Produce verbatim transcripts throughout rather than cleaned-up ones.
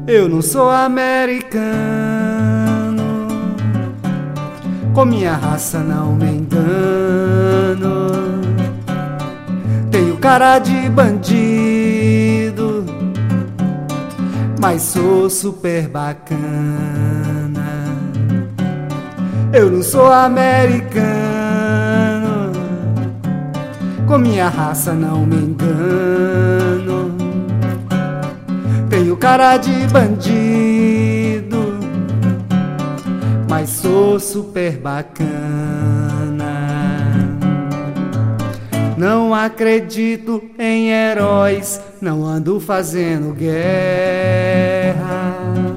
Eu não sou americano, com minha raça não me engano. Tenho cara de bandido, mas sou super bacana. Eu não sou americano, com minha raça não me engano. Tenho cara de bandido, mas sou super bacana. Não acredito em heróis, não ando fazendo guerra.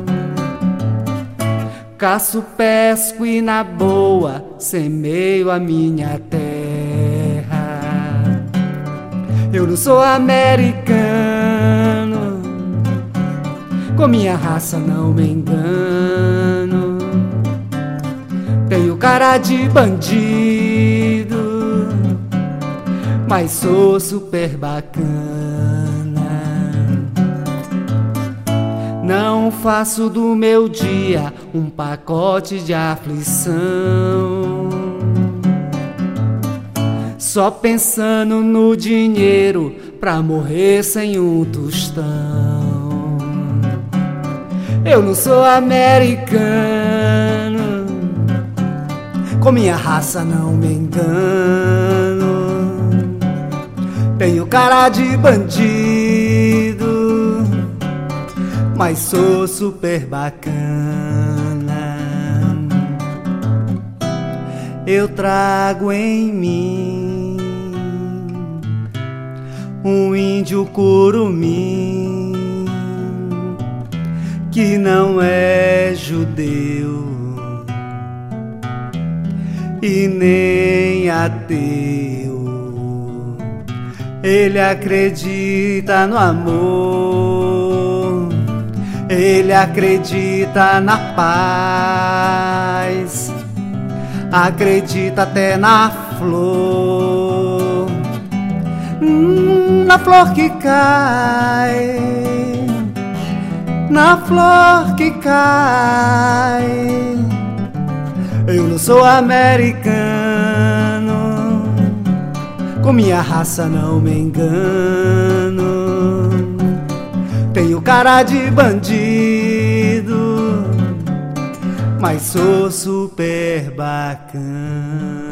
Caço, pesco e na boa semeio a minha terra. Eu não sou americano, com minha raça não me engano. Tenho cara de bandido, mas sou super bacana. Não faço do meu dia um pacote de aflição, só pensando no dinheiro pra morrer sem um tostão. Eu não sou americano, com minha raça não me engano. Tenho cara de bandido, mas sou super bacana. Eu trago em mim um índio curumim que não é judeu e nem ateu. Ele acredita no amor, ele acredita na paz, acredita até na flor, hum, na flor que cai, na flor que cai. Eu não sou americano, com minha raça não me engano. Tenho cara de bandido, mas sou super bacana.